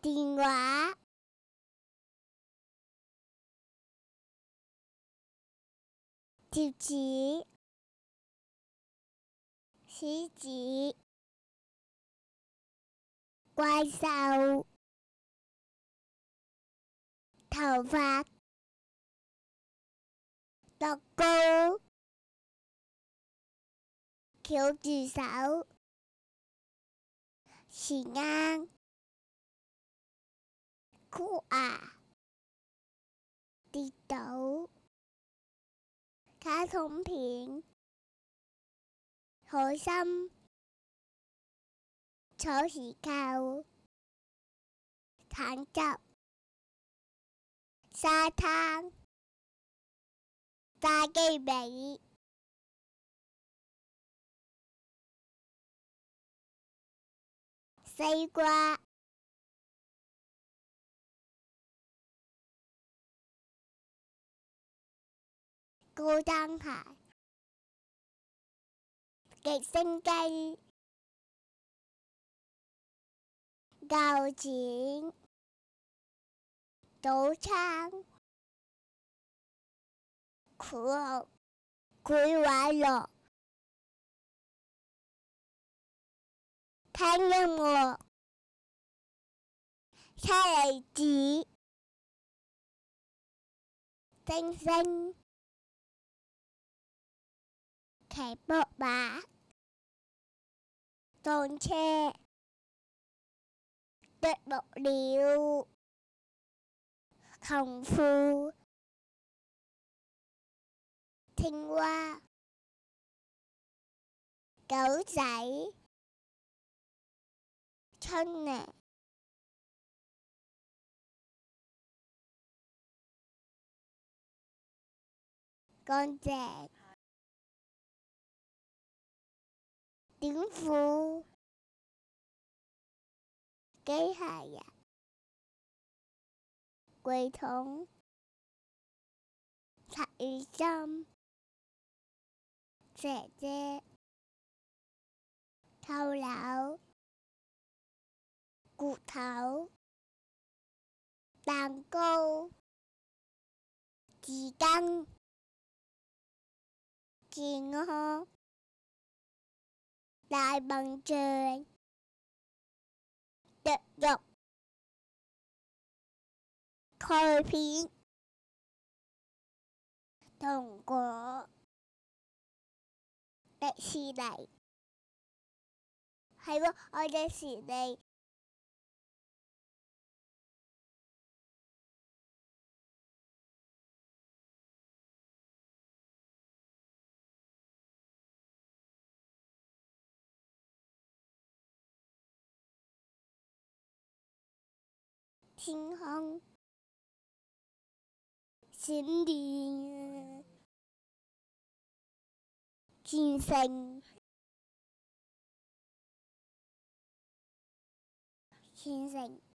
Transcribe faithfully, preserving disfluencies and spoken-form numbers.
電話貼紙獅子怪獸頭髮樂高翹住手匙羹箍牙跌倒卡通片海參鎖匙扣橙汁沙灘炸雞髀西瓜高踭鞋極星雞膠錢早餐苦攰玩樂聽音樂車厘子星星騎膊馬撞車啄木鳥窮富青蛙狗仔春嚟乾淨短褲機械人櫃桶茶葉針姐姐扣鈕骨頭蛋糕紙巾健康大笨象剁肉鈣片糖果迪士尼係喎，我迪士尼天空閃電戰勝戰勝